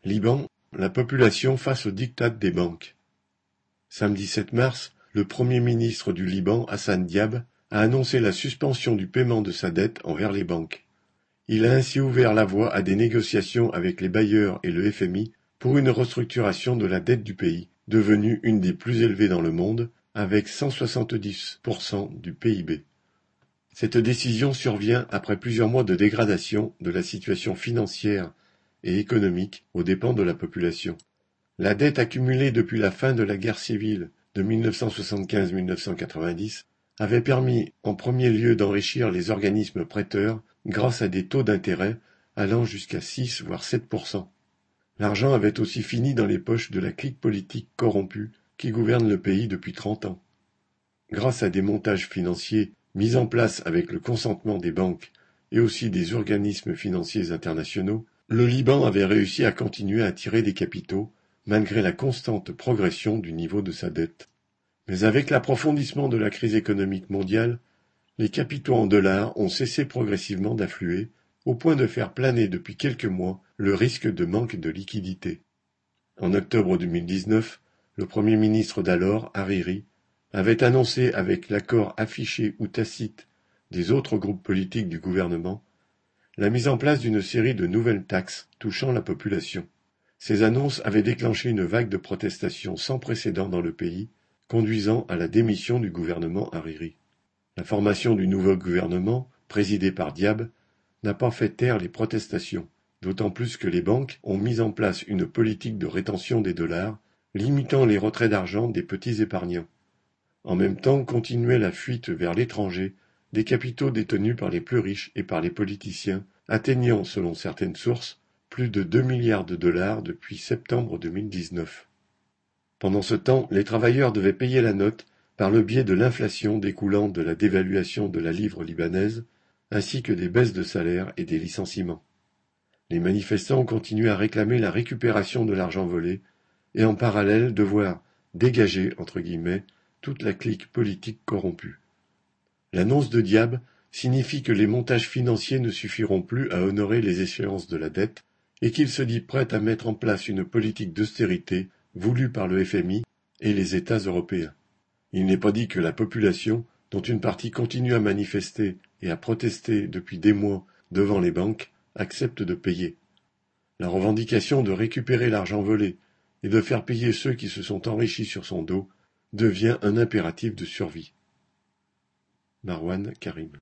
Liban, la population face au diktat des banques. Samedi 7 mars, le Premier ministre du Liban, Hassan Diab, a annoncé la suspension du paiement de sa dette envers les banques. Il a ainsi ouvert la voie à des négociations avec les bailleurs et le FMI pour une restructuration de la dette du pays, devenue une des plus élevées dans le monde, avec 170% du PIB. Cette décision survient après plusieurs mois de dégradation de la situation financière et économique aux dépens de la population. La dette accumulée depuis la fin de la guerre civile de 1975-1990 avait permis en premier lieu d'enrichir les organismes prêteurs grâce à des taux d'intérêt allant jusqu'à 6 voire 7%. L'argent avait aussi fini dans les poches de la clique politique corrompue qui gouverne le pays depuis 30 ans. Grâce à des montages financiers mis en place avec le consentement des banques et aussi des organismes financiers internationaux, le Liban avait réussi à continuer à attirer des capitaux malgré la constante progression du niveau de sa dette. Mais avec l'approfondissement de la crise économique mondiale, les capitaux en dollars ont cessé progressivement d'affluer, au point de faire planer depuis quelques mois le risque de manque de liquidités. En octobre 2019, le Premier ministre d'alors, Hariri, avait annoncé avec l'accord affiché ou tacite des autres groupes politiques du gouvernement la mise en place d'une série de nouvelles taxes touchant la population. Ces annonces avaient déclenché une vague de protestations sans précédent dans le pays, conduisant à la démission du gouvernement Hariri. La formation du nouveau gouvernement, présidé par Diab, n'a pas fait taire les protestations, d'autant plus que les banques ont mis en place une politique de rétention des dollars, limitant les retraits d'argent des petits épargnants. En même temps continuait la fuite vers l'étranger des capitaux détenus par les plus riches et par les politiciens, atteignant, selon certaines sources, plus de 2 milliards de dollars depuis septembre 2019. Pendant ce temps, les travailleurs devaient payer la note par le biais de l'inflation découlant de la dévaluation de la livre libanaise, ainsi que des baisses de salaire et des licenciements. Les manifestants continuaient à réclamer la récupération de l'argent volé et en parallèle devoir « dégager » entre guillemets toute la clique politique corrompue. L'annonce de Diab signifie que les montages financiers ne suffiront plus à honorer les échéances de la dette et qu'il se dit prêt à mettre en place une politique d'austérité voulue par le FMI et les États européens. Il n'est pas dit que la population, dont une partie continue à manifester et à protester depuis des mois devant les banques, accepte de payer. La revendication de récupérer l'argent volé et de faire payer ceux qui se sont enrichis sur son dos devient un impératif de survie. Marwan Karim